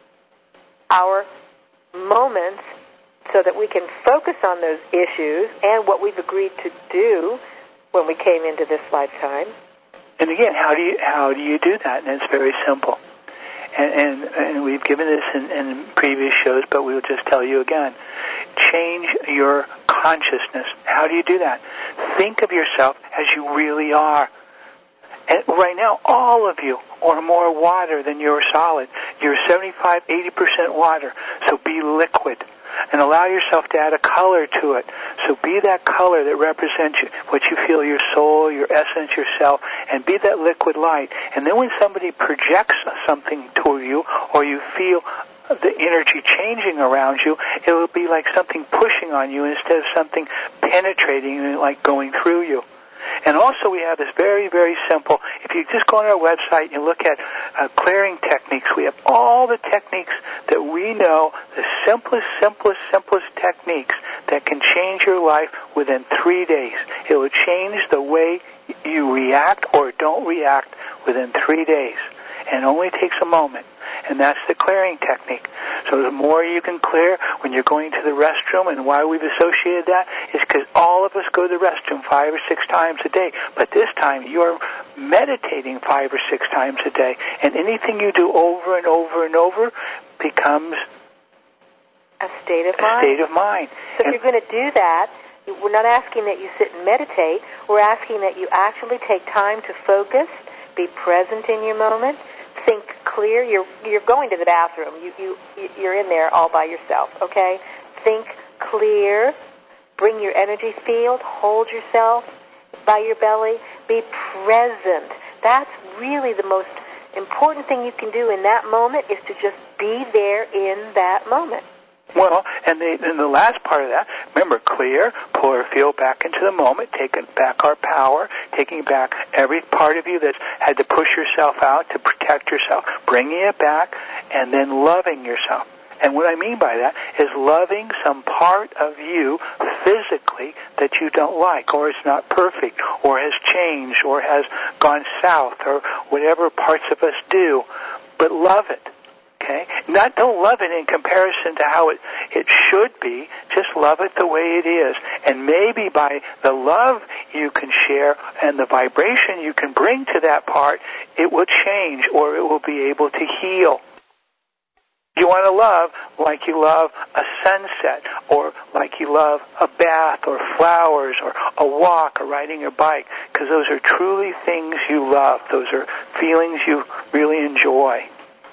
Speaker 4: our moments so that we can focus on those issues and what we've agreed to do when we came into this lifetime.
Speaker 3: And again, how do you how do you do that? And it's very simple. And and, and we've given this in, in previous shows, but we'll just tell you again. Change your consciousness. How do you do that? Think of yourself as you really are. And right now, all of you are more water than you're solid. You're seventy-five, eighty percent water. So be liquid. And allow yourself to add a color to it. So be that color that represents what you feel, your soul, your essence, yourself, and be that liquid light. And then when somebody projects something to you, or you feel the energy changing around you, it will be like something pushing on you instead of something penetrating and like going through you. And also we have this very, very simple, if you just go on our website and look at uh, clearing techniques, we have all the techniques that we know, the simplest, simplest, simplest techniques that can change your life within three days. It will change the way you react or don't react within three days. And it only takes a moment. And that's the clearing technique. So the more you can clear when you're going to the restroom, and why we've associated that is because all of us go to the restroom five or six times a day. But this time you're meditating five or six times a day. And anything you do over and over and over becomes
Speaker 4: a state of
Speaker 3: a
Speaker 4: mind.
Speaker 3: State of mind.
Speaker 4: So
Speaker 3: and
Speaker 4: if you're going to do that, we're not asking that you sit and meditate. We're asking that you actually take time to focus, be present in your moment, think clear. You're you're going to the bathroom. You you you're in there all by yourself. Okay. Think clear. Bring your energy field. Hold yourself by your belly. Be present. That's really the most important thing you can do in that moment, is to just be there in that moment.
Speaker 3: Well, and the, and the last part of that, remember, clear, pull our field back into the moment, taking back our power, taking back every part of you that's had to push yourself out to protect yourself, bringing it back, and then loving yourself. And what I mean by that is loving some part of you physically that you don't like, or is not perfect, or has changed, or has gone south, or whatever parts of us do, but love it. Okay? Not don't love it in comparison to how it, it should be. Just love it the way it is. And maybe by the love you can share and the vibration you can bring to that part, it will change, or it will be able to heal. You want to love like you love a sunset, or like you love a bath, or flowers, or a walk, or riding your bike, because those are truly things you love. Those are feelings you really enjoy.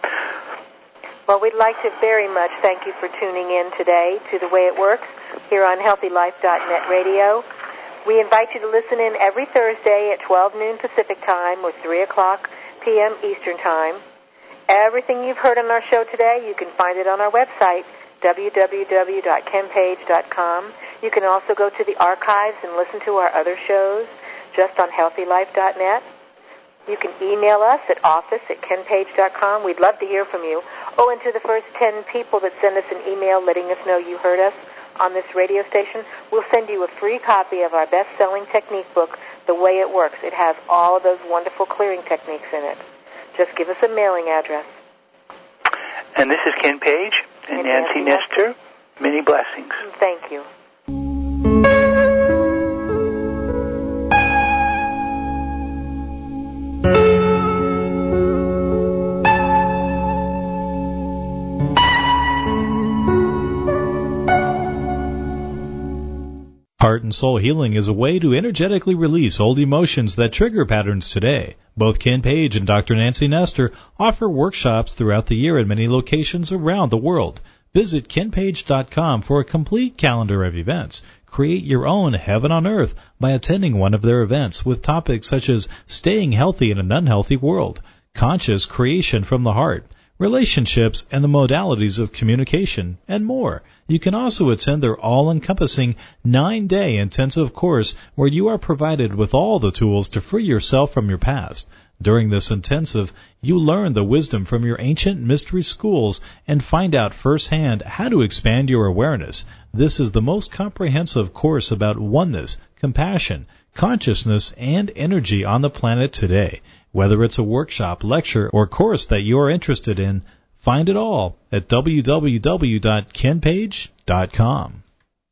Speaker 4: Well, we'd like to very much thank you for tuning in today to The Way It Works here on healthy life dot net radio. We invite you to listen in every Thursday at twelve noon Pacific time, or three o'clock p.m. Eastern time. Everything you've heard on our show today, you can find it on our website, w w w dot ken page dot com. You can also go to the archives and listen to our other shows just on healthy life dot net. You can email us at office at ken page dot com. We'd love to hear from you. Oh, and to the first ten people that send us an email letting us know you heard us on this radio station, we'll send you a free copy of our best-selling technique book, The Way It Works. It has all of those wonderful clearing techniques in it. Just give us a mailing address.
Speaker 3: And this is Ken Page and, and Nancy, Nancy Nestor. Nestor. Many blessings.
Speaker 4: Thank you.
Speaker 1: Heart and Soul Healing is a way to energetically release old emotions that trigger patterns today. Both Ken Page and Doctor Nancy Nestor offer workshops throughout the year at many locations around the world. Visit ken page dot com for a complete calendar of events. Create your own heaven on earth by attending one of their events with topics such as staying healthy in an unhealthy world, conscious creation from the heart, relationships and the modalities of communication, and more. You can also attend their all-encompassing nine-day intensive course where you are provided with all the tools to free yourself from your past. During this intensive, you learn the wisdom from your ancient mystery schools and find out firsthand how to expand your awareness. This is the most comprehensive course about oneness, compassion, consciousness, and energy on the planet today. Whether it's a workshop, lecture, or course that you are interested in, find it all at w w w dot ken page dot com.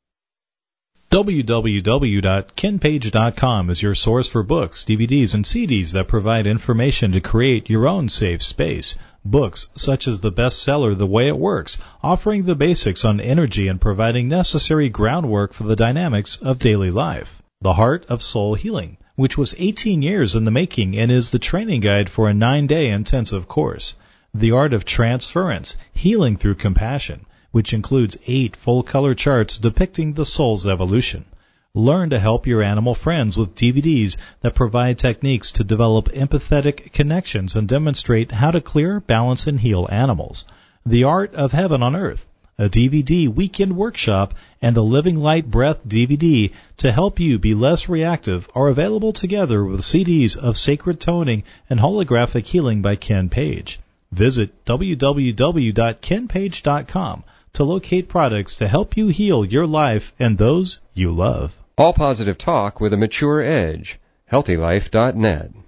Speaker 1: w w w dot ken page dot com is your source for books, D V Ds, and C Ds that provide information to create your own safe space. Books such as the bestseller The Way It Works, offering the basics on energy and providing necessary groundwork for the dynamics of daily life. The Heart of Soul Healing, which was eighteen years in the making and is the training guide for a nine-day intensive course. The Art of Transference, Healing Through Compassion, which includes eight full-color charts depicting the soul's evolution. Learn to help your animal friends with D V Ds that provide techniques to develop empathetic connections and demonstrate how to clear, balance, and heal animals. The Art of Heaven on Earth, a D V D weekend workshop, and the Living Light Breath D V D to help you be less reactive are available together with C Ds of Sacred Toning and Holographic Healing by Ken Page. Visit w w w dot ken page dot com to locate products to help you heal your life and those you love.
Speaker 6: All positive talk with a mature edge. healthy life dot net